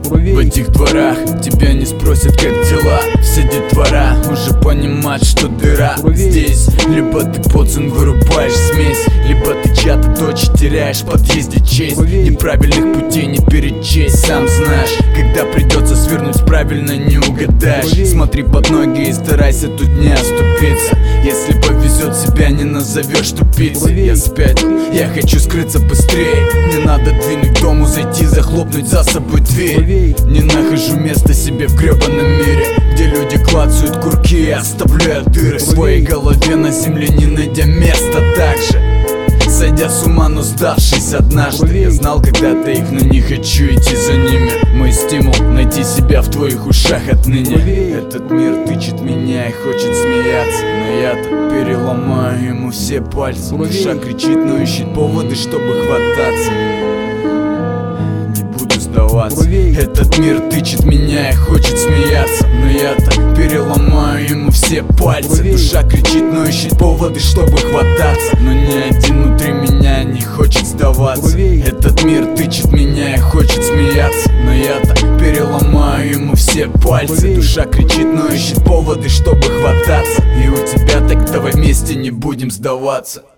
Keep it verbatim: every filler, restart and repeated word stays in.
В этих дворах тебя не спросят, как дела. Все детвора уже понимают, что дыра здесь. Либо ты поцен вырубаешь смесь, либо ты чья-то дочь теряешь в подъезде честь. Неправильных путей не перечесть, сам знаешь. Когда придется свернуть, правильно не угадаешь. Смотри под ноги и старайся тут не оступиться. Если повезет, себя не назовешь тупицей. Я спятил, я хочу скрыться быстрее. Мне надо двинуть к дому, зайти, захлопнуть за собой дверь. Не нахожу места себе в гребаном мире, где люди клацают курки и оставляют дыры в своей голове на земле, не найдя места так же. Сойдя с ума, но сдавшись однажды. Я знал когда-то их, но не хочу идти за ними. Мой стимул — найти себя в твоих ушах отныне. Этот мир тычет меня и хочет смеяться, но я-то переломаю ему все пальцы. Душа кричит, но ищет поводы, чтобы хвататься. Не буду сдаваться. Этот мир тычет меня и хочет смеяться, но я-то переломаю ему все пальцы. Душа кричит, но ищет поводы, чтобы хвататься. Но ни один внутри меня не хочет сдаваться. Этот мир тычет меня и хочет смеяться, но я-то переломаю ему все пальцы. Душа кричит, но ищет поводы, чтобы хвататься. И у тебя так давай вместе не будем сдаваться.